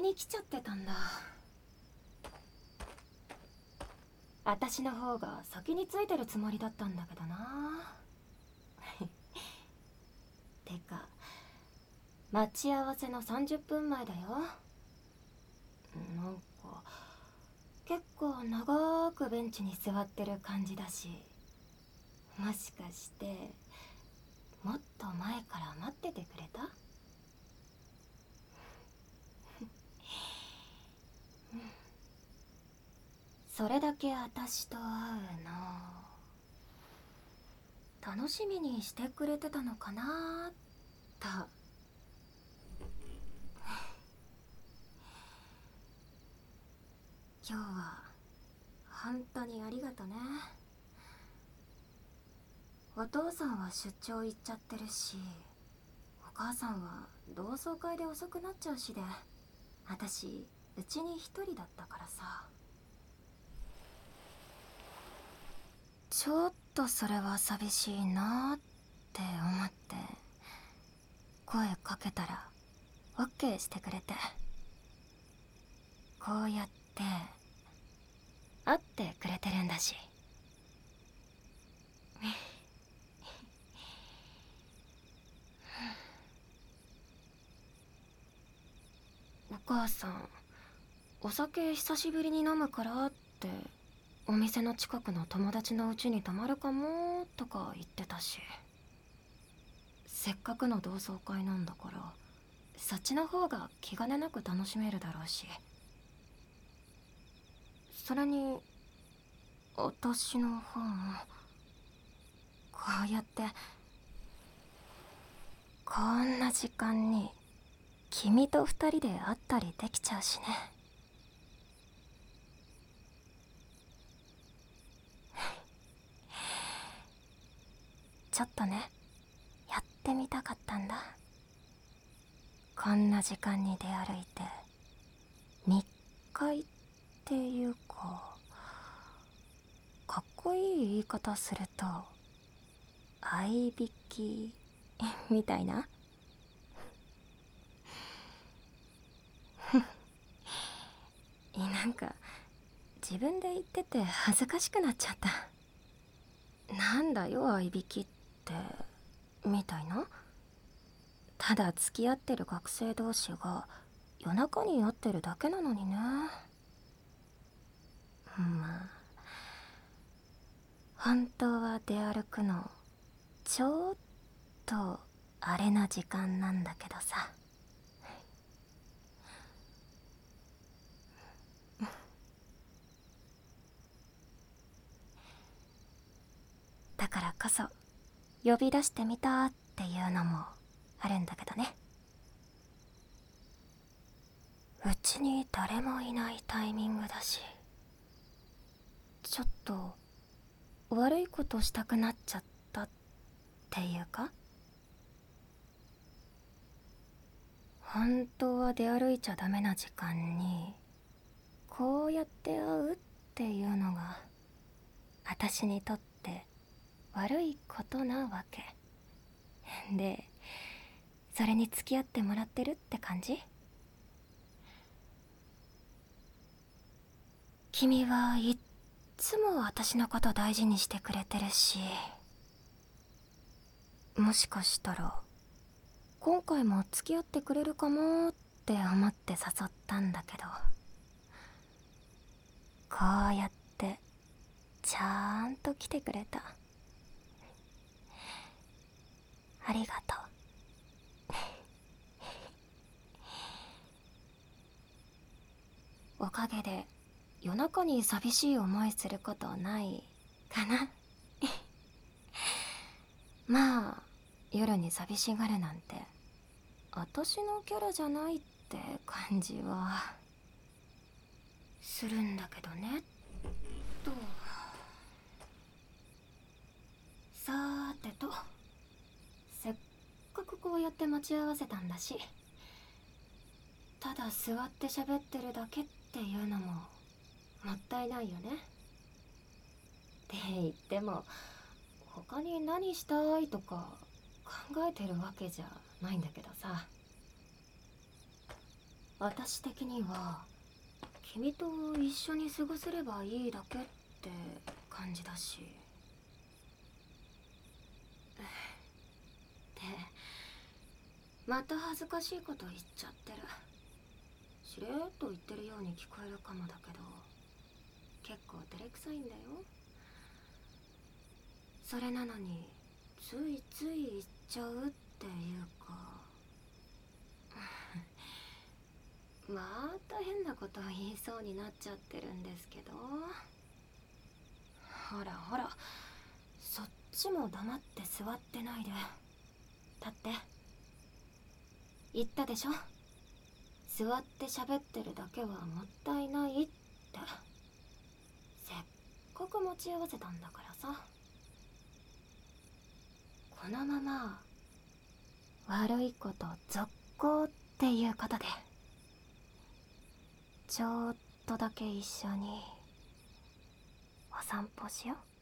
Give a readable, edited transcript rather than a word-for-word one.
に来ちゃってたんだ。私の方が先についてるつもりだったんだけどな。てか待ち合わせの30分前だよ。なんか結構長くベンチに座ってる感じだし、もしかしてもっと前から待っててくれた？それだけ私と会うの楽しみにしてくれてたのかなと。今日は本当にありがとね。お父さんは出張行っちゃってるし、お母さんは同窓会で遅くなっちゃうしで、私うちに一人だったからさ。ちょっとそれは寂しいなって思って声かけたらオッケーしてくれて、こうやって会ってくれてるんだし。お母さん、お酒久しぶりに飲むからってお店の近くの友達の家に泊まるかもとか言ってたし、せっかくの同窓会なんだからそっちの方が気兼ねなく楽しめるだろうし。それに私の方もこうやってこんな時間に君と二人で会ったりできちゃうしね。ちょっとね、やってみたかったんだ。こんな時間に出歩いて密会っていうか、かっこいい言い方すると合いびきみたいな。なんか自分で言ってて恥ずかしくなっちゃった。なんだよ合いびきってみたいな。ただ付き合ってる学生同士が夜中に会ってるだけなのにね。まあ本当は出歩くのちょっとあれな時間なんだけどさ。だからこそ呼び出してみたっていうのもあるんだけどね。うちに誰もいないタイミングだし、ちょっと悪いことしたくなっちゃったっていうか、本当は出歩いちゃダメな時間にこうやって会うっていうのが私にとって悪いことなわけで、それに付き合ってもらってるって感じ。君はいっつも私のこと大事にしてくれてるし、もしかしたら今回も付き合ってくれるかもって思って誘ったんだけど、こうやってちゃんと来てくれた。ありがとう。おかげで夜中に寂しい思いすることないかな。まあ夜に寂しがるなんて私のキャラじゃないって感じはするんだけどね。とさーてと、せっかくこうやって待ち合わせたんだし、ただ座って喋ってるだけっていうのももったいないよね。って言っても他に何したいとか考えてるわけじゃないんだけどさ。 私的には君と一緒に過ごせればいいだけって感じだし。で、また恥ずかしいこと言っちゃってる。しれーっと言ってるように聞こえるかもだけど、結構照れくさいんだよ。それなのについつい言っちゃうっていうかまた変なことを言いそうになっちゃってるんですけど。ほらほら、そっちも黙って座ってないで。立って。言ったでしょ、座って喋ってるだけはもったいないって。せっかく持ち合わせたんだからさ。このまま悪いこと続行っていうことで、ちょっとだけ一緒にお散歩しよう。